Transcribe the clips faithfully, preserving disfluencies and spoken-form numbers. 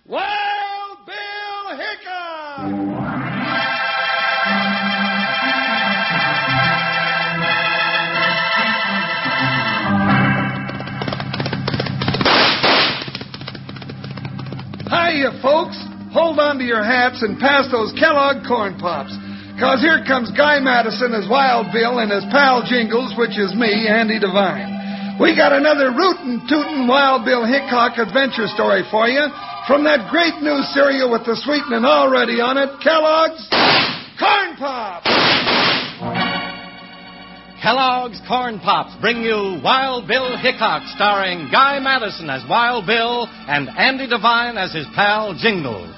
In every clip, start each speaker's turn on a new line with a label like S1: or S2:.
S1: Wild Bill Hickok! Hiya, folks. Hold on to your hats and pass those Kellogg Corn Pops. Because here comes Guy Madison as Wild Bill and his pal Jingles, which is me, Andy Devine. We got another rootin' tootin' Wild Bill Hickok adventure story for you from that great new cereal with the sweetening already on it, Kellogg's Corn Pops.
S2: Kellogg's Corn Pops bring you Wild Bill Hickok, starring Guy Madison as Wild Bill and Andy Devine as his pal Jingles.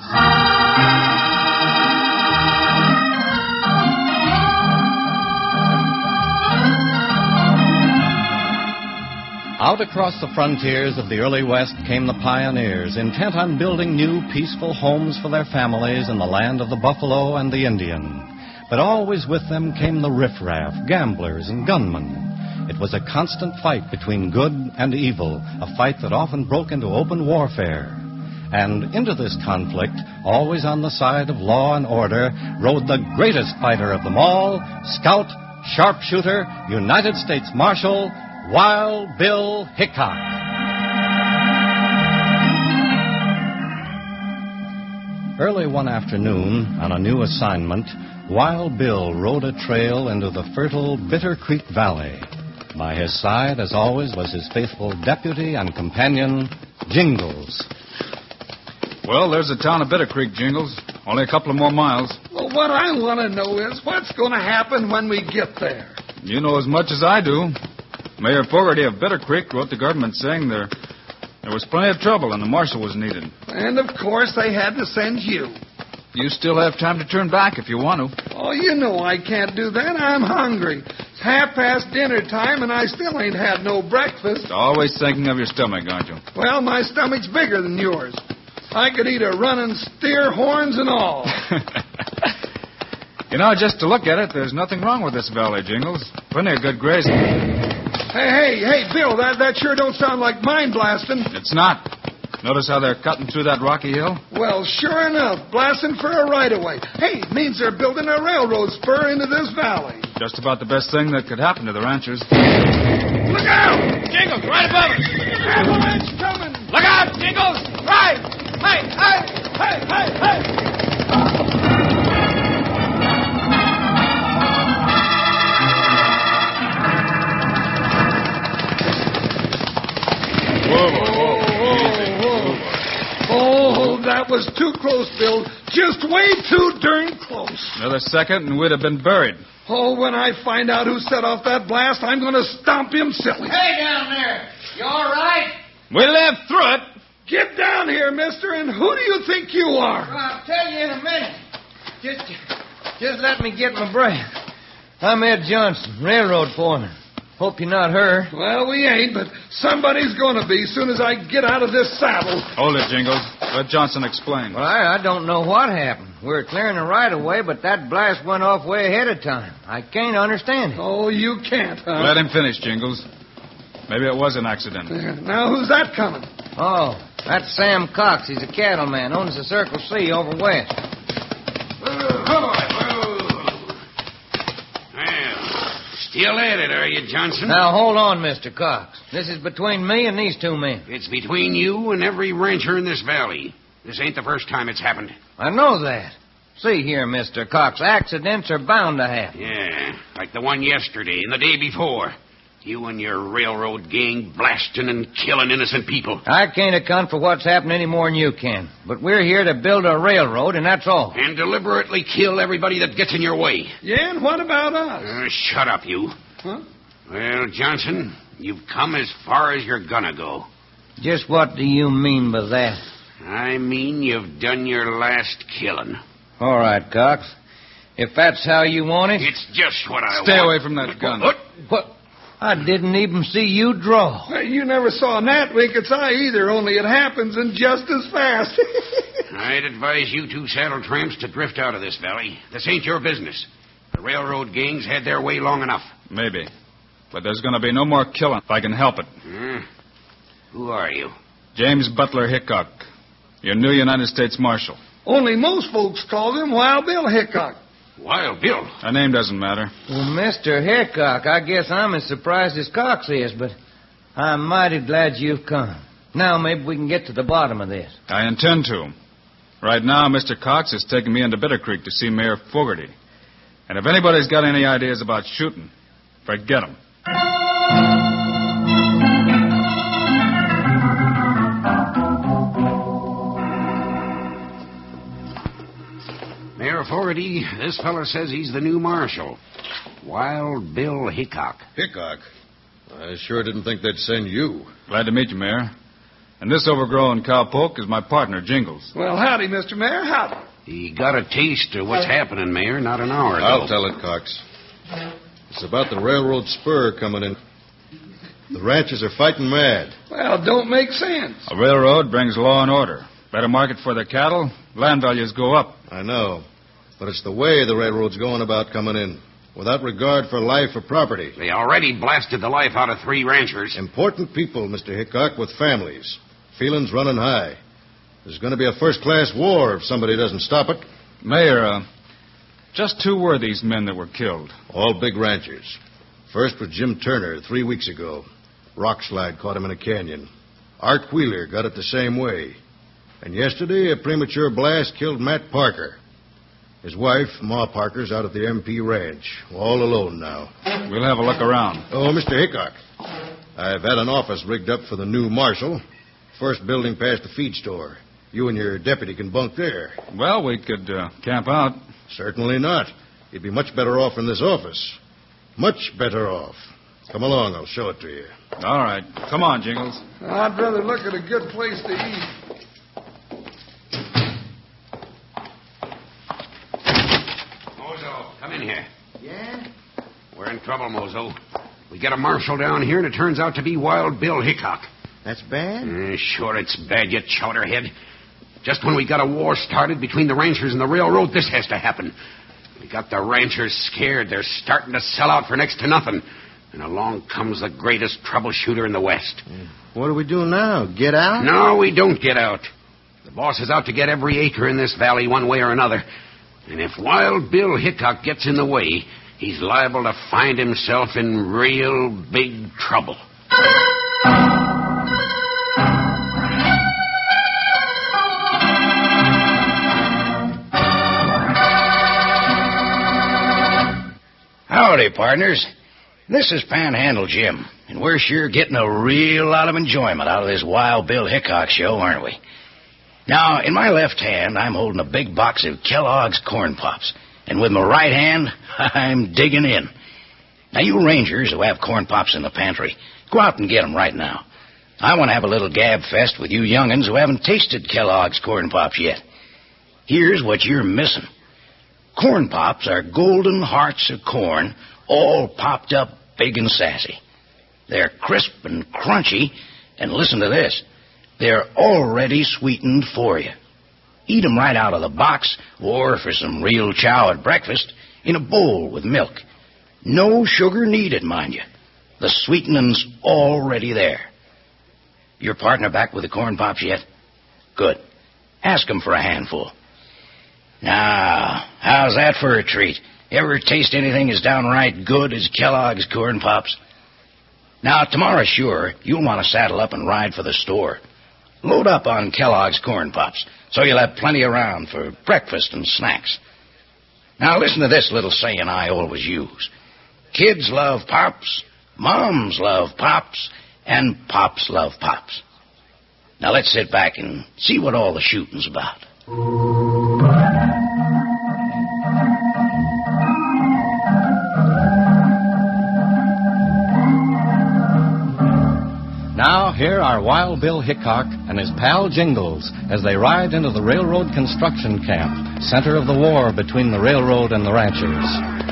S2: Out across the frontiers of the early West came the pioneers, intent on building new, peaceful homes for their families in the land of the buffalo and the Indian. But always with them came the riffraff, gamblers, and gunmen. It was a constant fight between good and evil, a fight that often broke into open warfare. And into this conflict, always on the side of law and order, rode the greatest fighter of them all, scout, sharpshooter, United States Marshal, Wild Bill Hickok. Early one afternoon, on a new assignment, Wild Bill rode a trail into the fertile Bitter Creek Valley. By his side, as always, was his faithful deputy and companion, Jingles.
S3: Well, there's the town of Bitter Creek, Jingles. Only a couple of more miles.
S1: Well, what I want to know is what's going to happen when we get there.
S3: You know as much as I do. Mayor Fogarty of Bitter Creek wrote the government saying there, there was plenty of trouble and the marshal was needed.
S1: And, of course, they had to send you.
S3: You still have time to turn back if you want to.
S1: Oh, you know I can't do that. I'm hungry. It's half past dinner time, and I still ain't had no breakfast.
S3: Always thinking of your stomach, aren't you?
S1: Well, my stomach's bigger than yours. I could eat a running steer, horns and all.
S3: You know, just to look at it, there's nothing wrong with this valley, Jingles. Plenty of good grazing.
S1: Hey, hey, hey, Bill, that, that sure don't sound like mine blasting.
S3: It's not. Notice how they're cutting through that rocky hill?
S1: Well, sure enough, blasting for a right-of-way. Hey, it means they're building a railroad spur into this valley.
S3: Just about the best thing that could happen to the ranchers.
S1: Look out!
S2: Jingles, right above us!
S1: Avalanche coming!
S2: Look out, Jingles! Right!
S1: Hey, hey, hey, hey, hey! Oh, that was too close, Bill. Just way too darn close.
S3: Another second and we'd have been buried.
S1: Oh, when I find out who set off that blast, I'm going to stomp him silly.
S4: Hey, down there. You all right?
S3: We lived through it.
S1: Get down here, mister, and who do you think you are?
S4: Well, I'll tell you in a minute. Just, just let me get my breath. I'm Ed Johnson, railroad foreman. Hope you're not her.
S1: Well, we ain't, but somebody's going to be as soon as I get out of this saddle.
S3: Hold it, Jingles. Let Johnson explain.
S4: Well, I, I don't know what happened. We were clearing the right-of-way, but that blast went off way ahead of time. I can't understand it.
S1: Oh, you can't, huh?
S3: Let him finish, Jingles. Maybe it was an accident.
S1: There. Now, who's that coming?
S4: Oh, that's Sam Cox. He's a cattleman. Owns the Circle C over west.
S5: Still at it, are you, Johnson?
S4: Now, hold on, Mister Cox. This is between me and these two men.
S5: It's between you and every rancher in this valley. This ain't the first time it's happened.
S4: I know that. See here, Mister Cox, accidents are bound to happen.
S5: Yeah, like the one yesterday and the day before. You and your railroad gang blasting and killing innocent people.
S4: I can't account for what's happened any more than you can. But we're here to build a railroad, and that's all.
S5: And deliberately kill everybody that gets in your way.
S1: Yeah, and what about us?
S5: Uh, shut up, you.
S1: Huh?
S5: Well, Johnson, you've come as far as you're gonna go.
S4: Just what do you mean by that?
S5: I mean you've done your last killing.
S4: All right, Cox. If that's how you want it...
S5: It's just what I
S3: Stay
S5: want.
S3: away from that gun.
S5: What?
S4: What? I didn't even see you draw.
S1: Well, you never saw Nat wink its eye either, only it happens and just as fast.
S5: I'd advise you two saddle tramps to drift out of this valley. This ain't your business. The railroad gangs had their way long enough.
S3: Maybe. But there's going to be no more killing if I can help it.
S5: Hmm. Who are you?
S3: James Butler Hickok. Your new United States Marshal.
S1: Only most folks call him Wild Bill Hickok.
S5: Wild Bill?
S3: Her name doesn't matter.
S4: Well, Mister Hickok, I guess I'm as surprised as Cox is, but I'm mighty glad you've come. Now maybe we can get to the bottom of this.
S3: I intend to. Right now, Mister Cox is taking me into Bitter Creek to see Mayor Fogarty. And if anybody's got any ideas about shooting, forget them.
S5: Mayor Fogarty, this fella says he's the new marshal. Wild Bill Hickok.
S6: Hickok? I sure didn't think they'd send you.
S3: Glad to meet you, Mayor. And this overgrown cowpoke is my partner, Jingles.
S1: Well, howdy, Mister Mayor, howdy.
S5: He got a taste of what's happening, Mayor, not an hour ago.
S6: I'll tell it, Cox. It's about the railroad spur coming in. The ranchers are fighting mad.
S1: Well, don't make sense.
S3: A railroad brings law and order. Better market for their cattle, land values go up.
S6: I know. But it's the way the railroad's going about coming in, without regard for life or property.
S5: They already blasted the life out of three ranchers.
S6: Important people, Mister Hickok, with families. Feelings running high. There's going to be a first-class war if somebody doesn't stop it.
S3: Mayor, uh, just who were these men that were killed?
S6: All big ranchers. First was Jim Turner three weeks ago. Rock slide caught him in a canyon. Art Wheeler got it the same way. And yesterday, a premature blast killed Matt Parker. His wife, Ma Parker's out at the M P Ranch, all alone now.
S3: We'll have a look around.
S6: Oh, Mister Hickok, I've had an office rigged up for the new marshal. First building past the feed store. You and your deputy can bunk there.
S3: Well, we could uh, camp out.
S6: Certainly not. You'd be much better off in this office. Much better off. Come along, I'll show it to you.
S3: All right. Come on, Jingles.
S1: I'd rather look at a good place to eat.
S5: Mozo, come in here.
S4: Yeah?
S5: We're in trouble, Mozo. We got a marshal down here, and it turns out to be Wild Bill Hickok.
S4: That's bad?
S5: Uh, sure, it's bad, you chowderhead. Just when we got a war started between the ranchers and the railroad, this has to happen. We got the ranchers scared. They're starting to sell out for next to nothing. And along comes the greatest troubleshooter in the West.
S4: What do we do now? Get out?
S5: No, we don't get out. The boss is out to get every acre in this valley one way or another. And if Wild Bill Hickok gets in the way, he's liable to find himself in real big trouble.
S7: Howdy, partners. This is Panhandle Jim, and we're sure getting a real lot of enjoyment out of this Wild Bill Hickok show, aren't we? Now, in my left hand, I'm holding a big box of Kellogg's Corn Pops, and with my right hand, I'm digging in. Now, you rangers who have Corn Pops in the pantry, go out and get 'em right now. I want to have a little gab fest with you young'uns who haven't tasted Kellogg's Corn Pops yet. Here's what you're missing. Corn Pops are golden hearts of corn, all popped up big and sassy. They're crisp and crunchy, and listen to this, they're already sweetened for you. Eat 'em right out of the box, or for some real chow at breakfast, in a bowl with milk. No sugar needed, mind you. The sweetening's already there. Your partner back with the Corn Pops yet? Good. Ask him for a handful. Now, how's that for a treat? Ever taste anything as downright good as Kellogg's Corn Pops? Now, tomorrow, sure, you'll want to saddle up and ride for the store. Load up on Kellogg's Corn Pops, so you'll have plenty around for breakfast and snacks. Now, listen to this little saying I always use. Kids love Pops, moms love Pops, and Pops love Pops. Now, let's sit back and see what all the shooting's about.
S2: Now, here are Wild Bill Hickok and his pal Jingles as they ride into the railroad construction camp, center of the war between the railroad and the ranchers.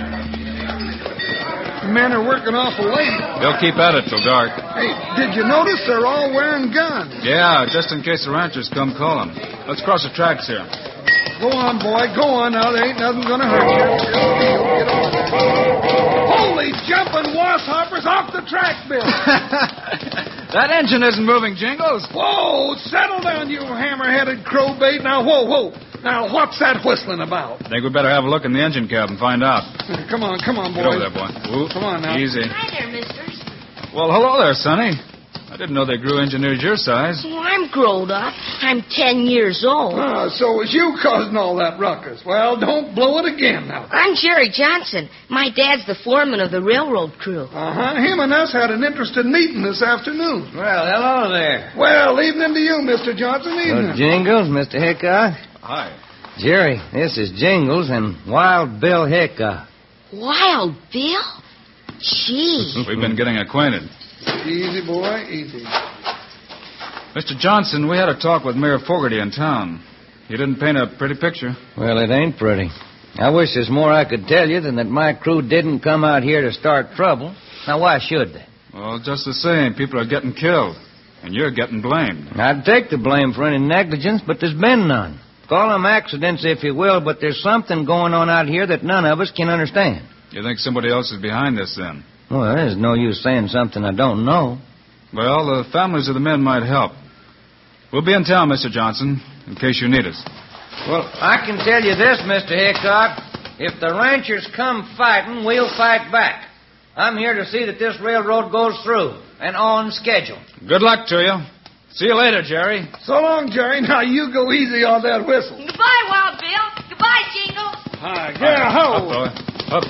S1: The men are working awful late.
S3: They'll keep at it till dark.
S1: Hey, did you notice they're all wearing guns?
S3: Yeah, just in case the ranchers come calling. Let's cross the tracks here.
S1: Go on, boy. Go on now. There ain't nothing going to hurt you. Get on. Holy jumping wasshoppers off the track, Bill.
S3: That engine isn't moving, Jingles.
S1: Whoa, settle down, you hammer-headed crowbait. Now, whoa, whoa. Now, what's that whistling about?
S3: Think we better have a look in the engine cab and find out.
S1: Come on, come on, boy.
S3: Get over there, boy. Ooh,
S1: come on now.
S3: Easy.
S8: Hi there, misters.
S3: Well, hello there, Sonny. I didn't know they grew engineers your size.
S8: Well, I'm grown up. I'm ten years old.
S1: Ah, so it was you causing all that ruckus. Well, don't blow it again now.
S8: I'm Jerry Johnson. My dad's the foreman of the railroad crew.
S1: Uh-huh. Him and us had an interesting meeting this afternoon.
S4: Well, hello there.
S1: Well, evening to you, Mister Johnson. Evening.
S4: Well, Jingles, Mister Hickok.
S3: Hi.
S4: Jerry, this is Jingles and Wild Bill Hickok.
S8: Wild Bill? Gee.
S3: We've been getting acquainted.
S1: Easy, boy, easy.
S3: Mister Johnson, we had a talk with Mayor Fogarty in town. He didn't paint a pretty picture.
S4: Well, it ain't pretty. I wish there's more I could tell you than that my crew didn't come out here to start trouble. Now, why should they?
S3: Well, just the same, people are getting killed, and you're getting blamed.
S4: I'd take the blame for any negligence, but there's been none. Call them accidents if you will, but there's something going on out here that none of us can understand.
S3: You think somebody else is behind this, then?
S4: Well, there's no use saying something I don't know.
S3: Well, the families of the men might help. We'll be in town, Mister Johnson, in case you need us.
S4: Well, I can tell you this, Mister Hickok. If the ranchers come fighting, we'll fight back. I'm here to see that this railroad goes through and on schedule.
S3: Good luck to you. See you later, Jerry.
S1: So long, Jerry. Now, you go easy on that whistle.
S8: Goodbye, Wild Bill. Goodbye, Jingles.
S1: Hi, yeah, ho.
S3: Up, boy. Up.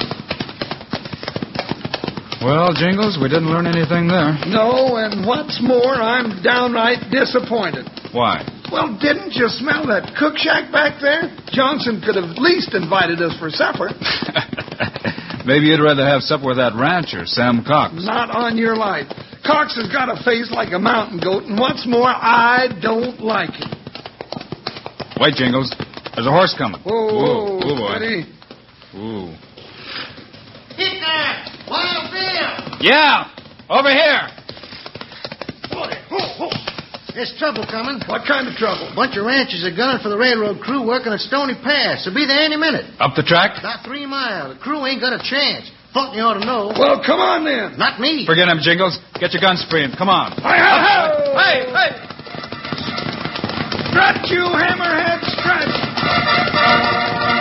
S3: Well, Jingles, we didn't learn anything there.
S1: No, and what's more, I'm downright disappointed.
S3: Why?
S1: Well, didn't you smell that cook shack back there? Johnson could have at least invited us for supper.
S3: Maybe you'd rather have supper with that rancher, Sam Cox.
S1: Not on your life. Cox has got a face like a mountain goat, and what's more, I don't like him.
S3: Wait, Jingles. There's a horse coming.
S1: Whoa,
S3: Ooh, ooh, boy.
S1: Steady.
S3: Ooh.
S9: Hit that! Wild Bill!
S3: Yeah, over here.
S9: There's trouble coming.
S1: What kind of trouble?
S9: A bunch of ranchers are gunning for the railroad crew working at Stony Pass. They'll be there any minute.
S3: Up the track?
S9: About three miles. The crew ain't got a chance. Thought you ought to know.
S1: Well, come on then.
S9: Not me.
S3: Forget him, Jingles. Get your guns free and come on.
S1: Hi, hi, hi.
S3: Hey, hey.
S1: Strut, you hammerhead, strut.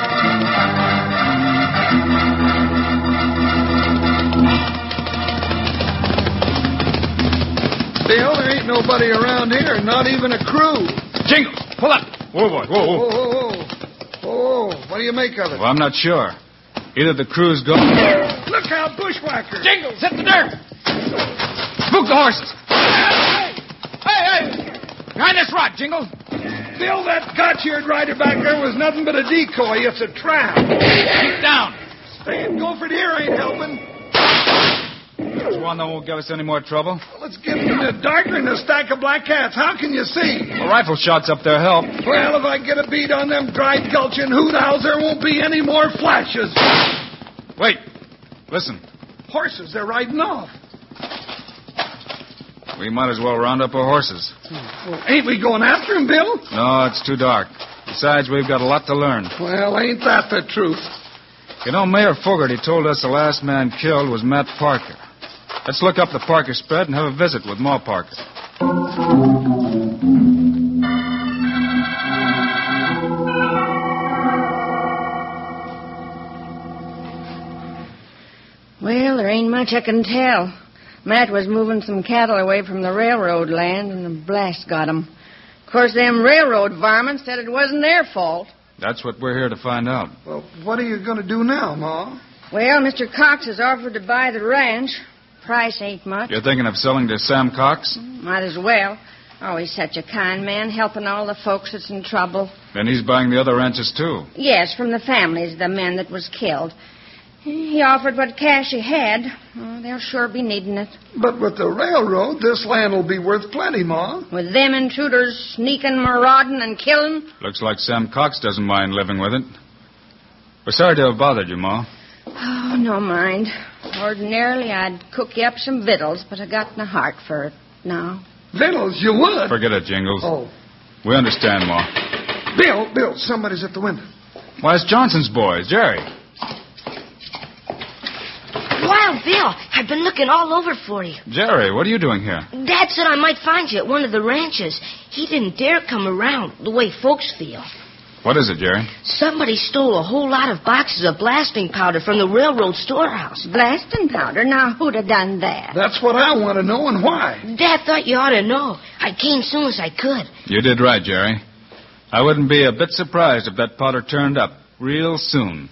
S1: Bill, there ain't nobody around here, not even a crew.
S3: Jingles, pull up. Whoa, boy. Whoa,
S1: Whoa,
S3: whoa.
S1: whoa, whoa. Whoa, what do you make of it?
S3: Well, I'm not sure. Either the crew's gone.
S1: Look out, bushwhacker.
S3: Jingles, hit the dirt. Spook the horses. Hey, hey, hey. Behind this rock, Jingles.
S1: Bill, that gotch-eared rider back there was nothing but a decoy. It's a trap.
S3: Keep down.
S1: Staying Gopher here ain't helping.
S3: There's one that won't give us any more trouble.
S1: Well, it's getting in the darker than a stack of black cats. How can you see?
S3: A rifle shot's up there help.
S1: Well, if I get a beat on them dried gulch and hoot owls, there won't be any more flashes.
S3: Wait. Listen.
S1: Horses, they're riding off.
S3: We might as well round up our horses.
S1: Well, ain't we going after them, Bill?
S3: No, it's too dark. Besides, we've got a lot to learn.
S1: Well, ain't that the truth?
S3: You know, Mayor Fogarty told us the last man killed was Matt Parker. Let's look up the Parker spread and have a visit with Ma Parker.
S10: Well, there ain't much I can tell. Matt was moving some cattle away from the railroad land, and the blast got 'em. Of course, them railroad varmints said it wasn't their fault.
S3: That's what we're here to find out.
S1: Well, what are you going to do now, Ma?
S10: Well, Mister Cox has offered to buy the ranch. Price ain't much.
S3: You're thinking of selling to Sam Cox?
S10: Might as well. Oh, he's such a kind man, helping all the folks that's in trouble.
S3: Then he's buying the other ranches, too.
S10: Yes, from the families of the men that was killed. He offered what cash he had. Oh, they'll sure be needing it.
S1: But with the railroad, this land will be worth plenty, Ma.
S10: With them intruders sneaking, marauding, and killing.
S3: Looks like Sam Cox doesn't mind living with it. We're sorry to have bothered you, Ma.
S10: Oh, no mind. Ordinarily, I'd cook you up some victuals, but I got no heart for it now.
S1: Victuals, you would?
S3: Forget it, Jingles.
S1: Oh.
S3: We understand, Ma.
S1: Bill, Bill, somebody's at the window.
S3: Why, it's Johnson's boys, Jerry.
S8: Wild Bill, I've been looking all over for you.
S3: Jerry, what are you doing here?
S8: Dad said I might find you at one of the ranches. He didn't dare come around the way folks feel.
S3: What is it, Jerry?
S8: Somebody stole a whole lot of boxes of blasting powder from the railroad storehouse.
S10: Blasting powder? Now, who'd have done that?
S1: That's what I want to know, and why.
S8: Dad thought you ought to know. I came soon as I could.
S3: You did right, Jerry. I wouldn't be a bit surprised if that powder turned up real soon.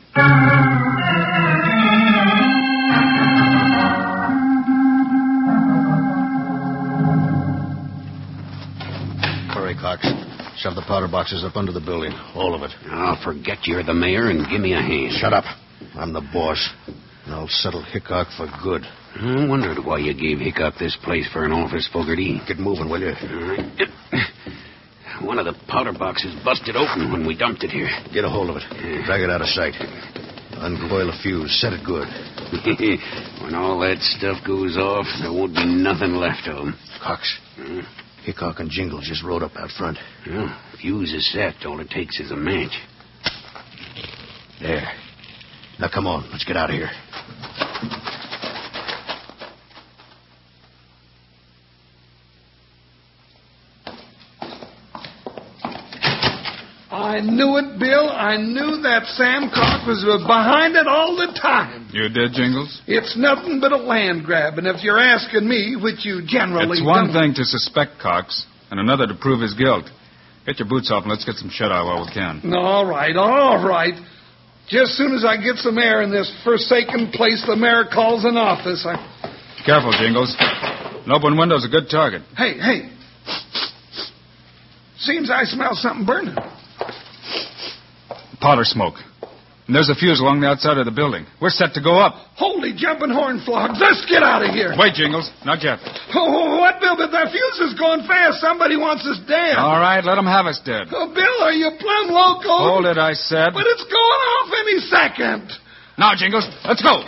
S6: Hurry, Cox. Shove the powder boxes up under the building. All of it.
S5: I'll forget you're the mayor and give me a hand.
S6: Shut up. I'm the boss. And I'll settle Hickok for good.
S5: I wondered why you gave Hickok this place for an office, Fogarty.
S6: Get moving, will you?
S5: All right. One of the powder boxes busted open when we dumped it here.
S6: Get a hold of it. Drag it out of sight. Uncoil a fuse. Set it good.
S5: When all that stuff goes off, there won't be nothing left of them.
S6: Cox. Hmm? Hickok and Jingles just rode up out front.
S5: Well, fuse is set. All it takes is a match.
S6: There. Now, come on. Let's get out of here.
S1: I knew it, Bill. I knew that Sam Cox was behind it all the time.
S3: You did, Jingles?
S1: It's nothing but a land grab, and if you're asking me, which you generally
S3: It's one
S1: don't...
S3: thing to suspect Cox, and another to prove his guilt. Get your boots off and let's get some shut-eye while we can.
S1: All right, all right. Just as soon as I get some air in this forsaken place the mayor calls an office, I...
S3: Careful, Jingles. An open window's a good target.
S1: Hey, hey. Seems I smell something burning.
S3: Powder smoke. And there's a fuse along the outside of the building. We're set to go up.
S1: Holy jumping horn flogs. Let's get out of here.
S3: Wait, Jingles. Not yet.
S1: Oh, what, Bill? But that fuse is going fast. Somebody wants us dead.
S3: All right, let them have us dead.
S1: Oh, Bill, are you plumb loco?
S3: Hold it, I said.
S1: But it's going off any second.
S3: Now, Jingles, let's go.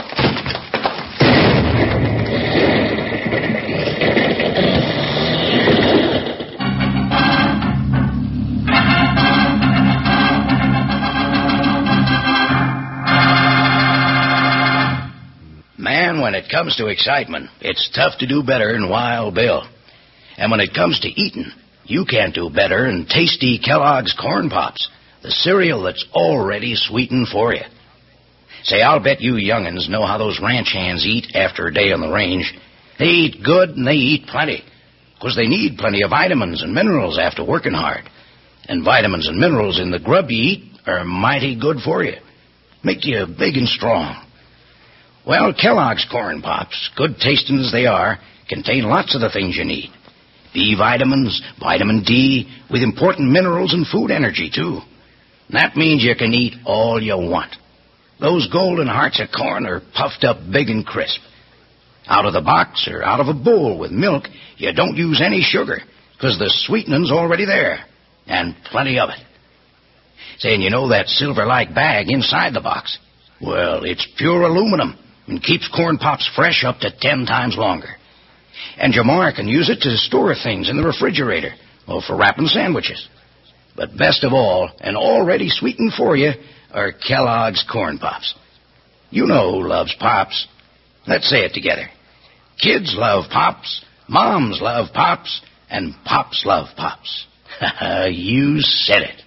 S7: Man, when it comes to excitement, it's tough to do better than Wild Bill. And when it comes to eating, you can't do better than tasty Kellogg's Corn Pops, the cereal that's already sweetened for you. Say, I'll bet you young'uns know how those ranch hands eat after a day on the range. They eat good and they eat plenty, because they need plenty of vitamins and minerals after working hard. And vitamins and minerals in the grub you eat are mighty good for you. Make you big and strong. Well, Kellogg's Corn Pops, good tasting as they are, contain lots of the things you need. B vitamins, vitamin D, with important minerals and food energy, too. That means you can eat all you want. Those golden hearts of corn are puffed up big and crisp. Out of the box or out of a bowl with milk, you don't use any sugar, because the sweetening's already there, and plenty of it. Saying, you know that silver-like bag inside the box? Well, it's pure aluminum and keeps Corn Pops fresh up to ten times longer. And Jamar can use it to store things in the refrigerator, or for wrapping sandwiches. But best of all, and already sweetened for you, are Kellogg's Corn Pops. You know who loves Pops. Let's say it together. Kids love Pops, moms love Pops, and Pops love Pops. You said it.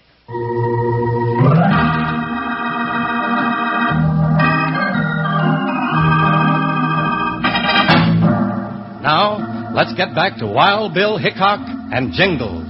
S2: Now, let's get back to Wild Bill Hickok and Jingles.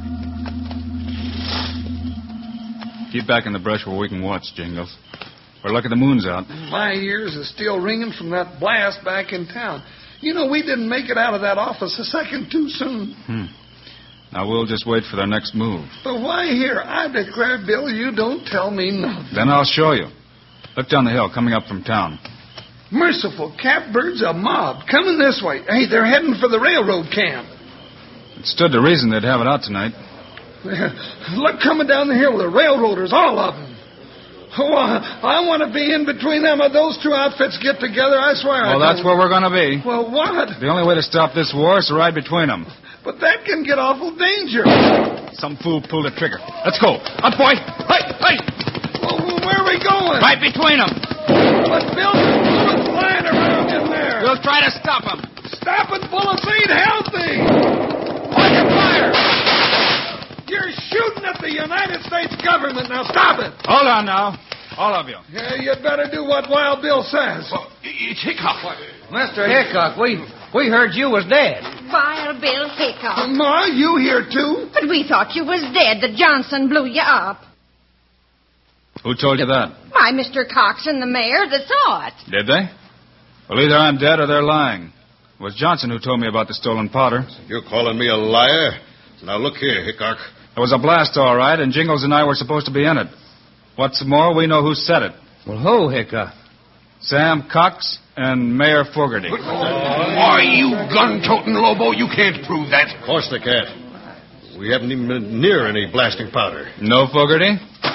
S3: Keep back in the brush where we can watch, Jingles. We're lucky the moon's out.
S1: My ears are still ringing from that blast back in town. You know, we didn't make it out of that office a second too soon.
S3: Hmm. Now, we'll just wait for their next move.
S1: But why here? I declare, Bill, you don't tell me nothing.
S3: Then I'll show you. Look down the hill, coming up from town.
S1: Merciful catbirds, a mob. Coming this way. Hey, they're heading for the railroad camp.
S3: It stood to reason they'd have it out tonight.
S1: Look, coming down the hill, the railroaders, all of them. Oh, I, I want to be in between them. Those two outfits get together, I swear.
S3: Well,
S1: I
S3: that's where we're going to be.
S1: Well, what?
S3: The only way to stop this war is to ride between them.
S1: But that can get awful dangerous.
S3: Some fool pulled a trigger. Let's go. Up, boy. Hey, hey.
S1: Well, where are we going?
S3: Right between them.
S1: But, Bill, flying around in there.
S3: We'll try to stop them.
S1: Stopping bullets ain't healthy.
S3: Open fire!
S1: You're shooting at the United States government. Now stop it.
S3: Hold on now. All of you.
S1: Yeah, you'd better do what Wild Bill says.
S5: Oh, it's Hickok.
S4: Mister Hickok, we we heard you was dead.
S10: Wild Bill Hickok.
S1: Ma, you here too?
S10: But we thought you was dead. The Johnson blew you up.
S3: Who told you that?
S10: Why, Mister Cox and the mayor that saw it.
S3: Did they? Well, either I'm dead or they're lying. It was Johnson who told me about the stolen powder.
S6: You're calling me a liar? Now, look here, Hickok.
S3: It was a blast, all right, and Jingles and I were supposed to be in it. What's more, we know who said it.
S4: Well, who, Hickok?
S3: Sam Cox and Mayor Fogarty.
S5: Why, you gun-toting Lobo, you can't prove that.
S6: Of course they can't. We haven't even been near any blasting powder.
S3: No, Fogarty?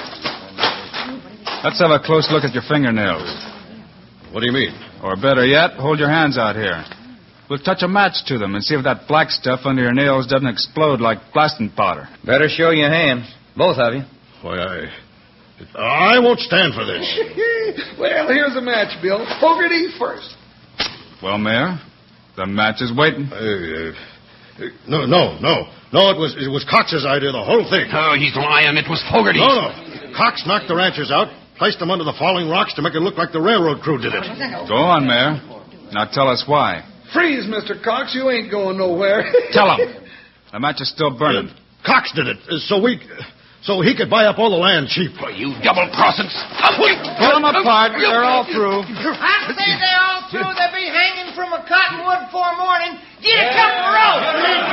S3: Let's have a close look at your fingernails.
S6: What do you mean?
S3: Or better yet, hold your hands out here. We'll touch a match to them and see if that black stuff under your nails doesn't explode like blasting powder.
S4: Better show your hands, both of you.
S6: Why, I... I won't stand for this.
S1: Well, here's a match, Bill. Fogarty first.
S3: Well, Mayor, the match is waiting.
S6: Uh, uh, no, no, no. No, it was it was Cox's idea, the whole thing.
S5: Oh, he's lying. It was Fogarty's.
S6: No, no. Cox knocked the ranchers out, placed them under the falling rocks to make it look like the railroad crew did it.
S3: Go on, Mayor. Now tell us why.
S1: Freeze, Mister Cox. You ain't going nowhere.
S3: Tell him. The match is still burning.
S6: Uh, Cox did it, uh, so we... So he could buy up all the land cheap.
S5: Oh, you double-crossing...
S3: Pull them apart. They're all through.
S4: I say they're all through. They'll be hanging from a cottonwood before morning. Get a couple ropes.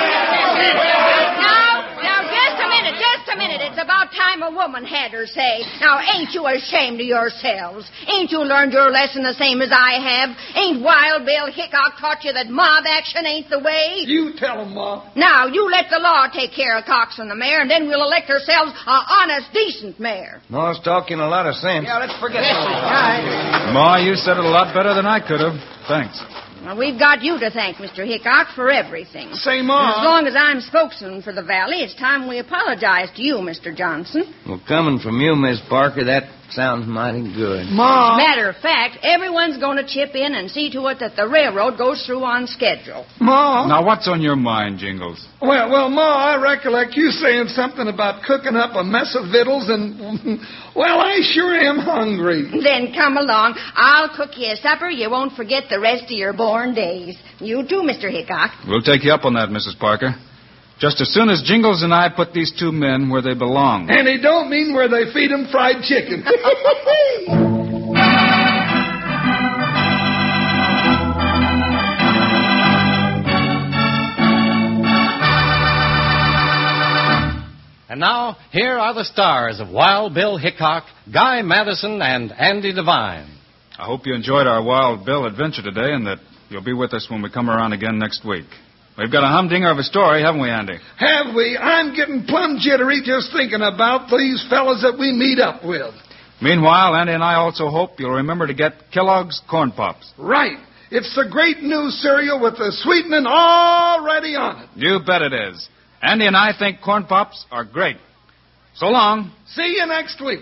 S10: Now, now, just a minute, just a minute. It's about time a woman had her say. Now, ain't you ashamed of yourselves? Ain't you learned your lesson the same as I have? Ain't Wild Bill Hickok taught you that mob action ain't the way?
S1: You tell him, Ma.
S10: Now, you let the law take care of Cox and the mayor, and then we'll elect ourselves a honest, decent mayor.
S4: Ma's talking a lot of sense.
S10: Yeah, let's forget that. All right.
S3: Ma, you said it a lot better than I could have. Thanks.
S10: Well, we've got you to thank, Mister Hickok, for everything.
S1: Say, Ma.
S10: As long as I'm spokesman for the valley, it's time we apologize to you, Mister Johnson.
S4: Well, coming from you, Miss Parker, that sounds mighty good.
S1: Ma.
S10: Matter of fact, everyone's going to chip in and see to it that the railroad goes through on schedule.
S1: Ma.
S3: Now, what's on your mind, Jingles?
S1: Well, well, Ma, I recollect you saying something about cooking up a mess of victuals, and, well, I sure am hungry.
S10: Then come along. I'll cook you a supper. You won't forget the rest of your born days. You too, Mister Hickok.
S3: We'll take you up on that, Missus Parker. Just as soon as Jingles and I put these two men where they belong.
S1: And he don't mean where they feed him fried chicken.
S2: And now, here are the stars of Wild Bill Hickok, Guy Madison, and Andy Devine.
S3: I hope you enjoyed our Wild Bill adventure today and that you'll be with us when we come around again next week. We've got a humdinger of a story, haven't we, Andy?
S1: Have we? I'm getting plumb jittery just thinking about these fellas that we meet up with.
S3: Meanwhile, Andy and I also hope you'll remember to get Kellogg's Corn Pops.
S1: Right. It's the great new cereal with the sweetening already on it.
S3: You bet it is. Andy and I think Corn Pops are great. So long.
S1: See you next week.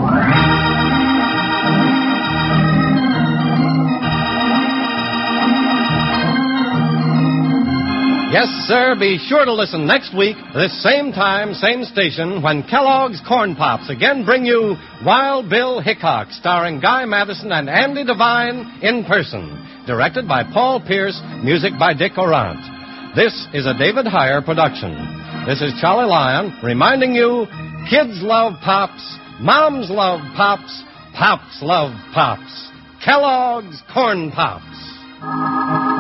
S2: Yes, sir, be sure to listen next week, this same time, same station, when Kellogg's Corn Pops again bring you Wild Bill Hickok, starring Guy Madison and Andy Devine in person. Directed by Paul Pierce, music by Dick Orant. This is a David Heyer production. This is Charlie Lyon reminding you, kids love Pops, moms love Pops, Pops love Pops. Kellogg's Corn Pops.